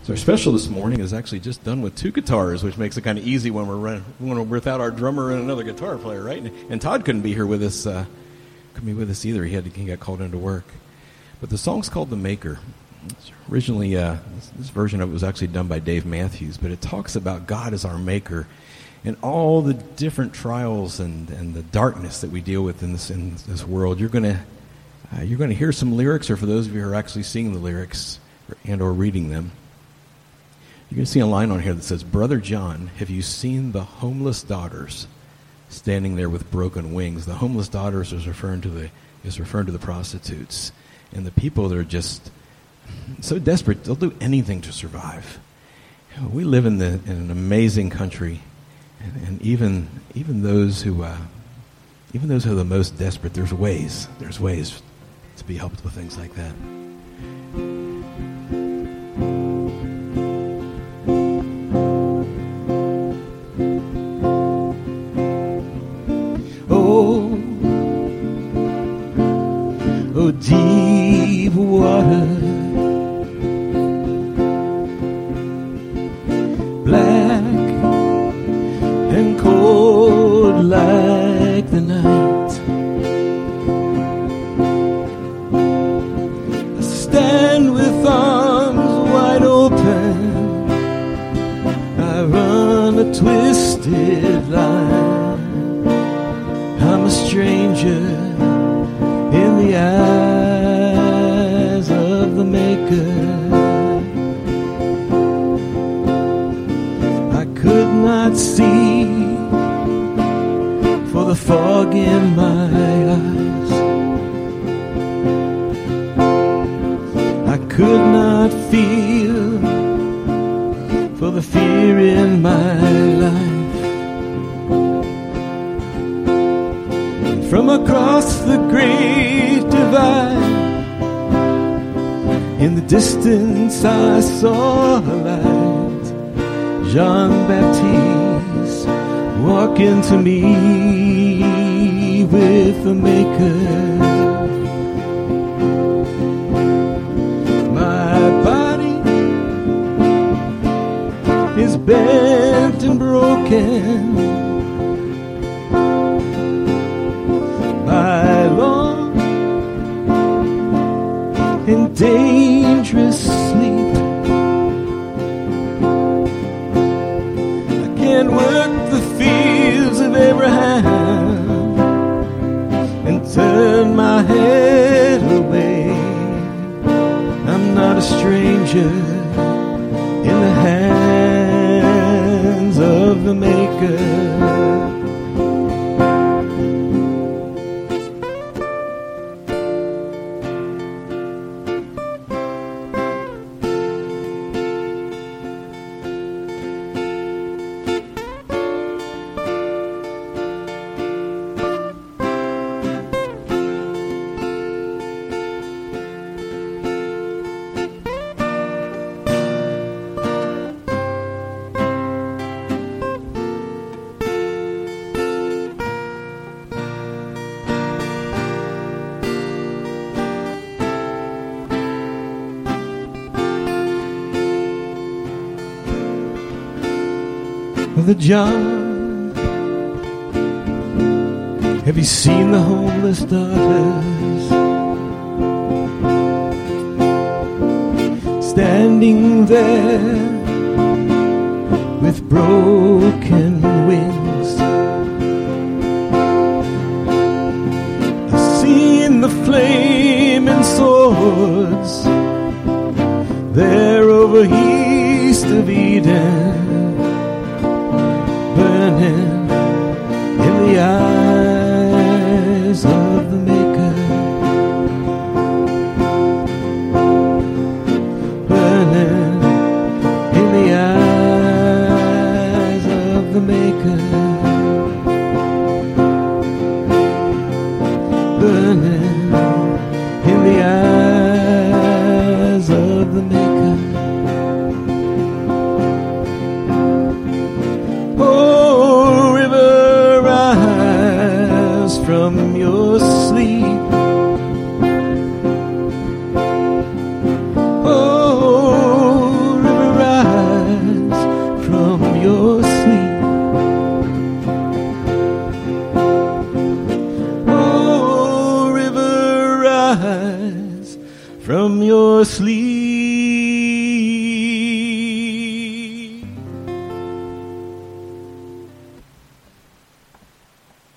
So our special this morning is actually just done with 2 guitars, which makes it kind of easy when we're without our drummer and another guitar player, right? And Todd couldn't be here with us. Couldn't be with us either. He got called into work. But the song's called "The Maker." Originally, this version of it was actually done by Dave Matthews, but it talks about God as our maker and all the different trials and the darkness that we deal with in this world. You're going to hear some lyrics, or for those of you who are actually seeing the lyrics or reading them, you're going to see a line on here that says, "Brother John, have you seen the homeless daughters standing there with broken wings?" The homeless daughters is referring to the prostitutes and the people that are just so desperate they'll do anything to survive. We live in an amazing country, and even those who are the most desperate, there's ways to be helped with things like that. Oh, deep water, black and cold like the night. I stand with arms wide open, I run a twisted line. I'm a stranger in the eyes of the Maker. I could not see for the fog in my eyes. I could not feel for the fear in my life. From across the great divide, in the distance I saw a light. Jean Baptiste walking to me with the Maker. My body is bent and broken, by long and dangerous sleep. I can't work the fields of Abraham and turn my head away. I'm not a stranger in the hands of the Maker. Brother John, have you seen the homeless daughters standing there with broken wings? I've seen the flaming swords there over east of Eden, burning in the eyes of the Maker. Burning in the eyes of the Maker. Burning in the eyes of the Maker. From your sleep, oh, river, from your sleep.